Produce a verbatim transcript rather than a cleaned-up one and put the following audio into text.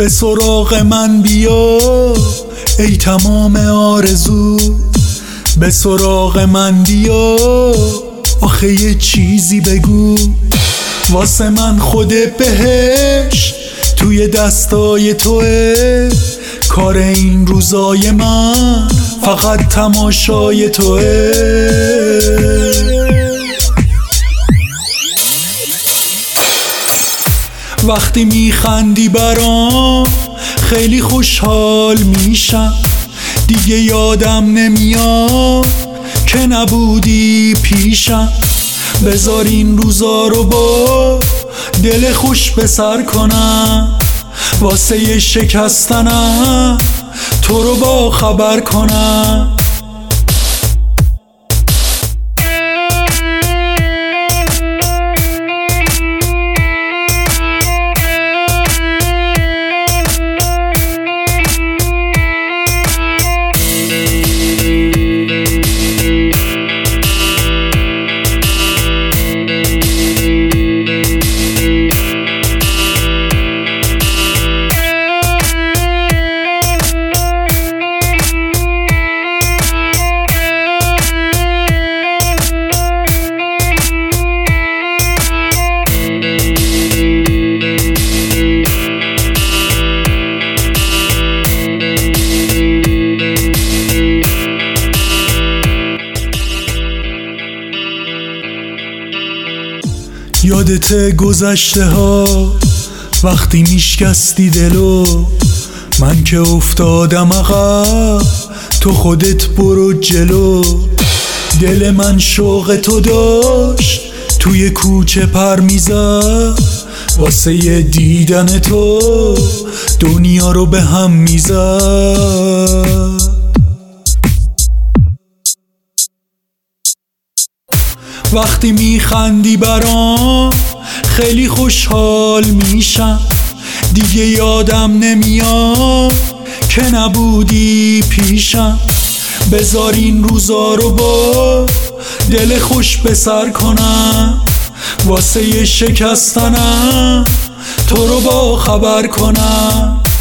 به سراغ من بیا ای تمام آرزو، به سراغ من بیا آخه یه چیزی بگو. واسه من خود بهشت توی دستای توه، کار این روزای من فقط تماشای توه. وقتی میخندی برام خیلی خوشحال میشم، دیگه یادم نمیاد که نبودی پیشم. بذار این روزا رو با دل خوش به سر کنم، واسه یه شکستنم تو رو با خبر کنم. یادت گذشته ها وقتی میشکستی دلو، من که افتادم عقب تو خودت برو جلو. دل من شوق تو داشت توی کوچه پر میزد، واسه یه دیدن تو دنیا رو به هم میزد. وقتی میخندی برام خیلی خوشحال میشم، دیگه یادم نمیاد که نبودی پیشم. بذار این روزا رو با دل خوش به سر کنم، واسه یه شکستنم تو رو با خبر کنم.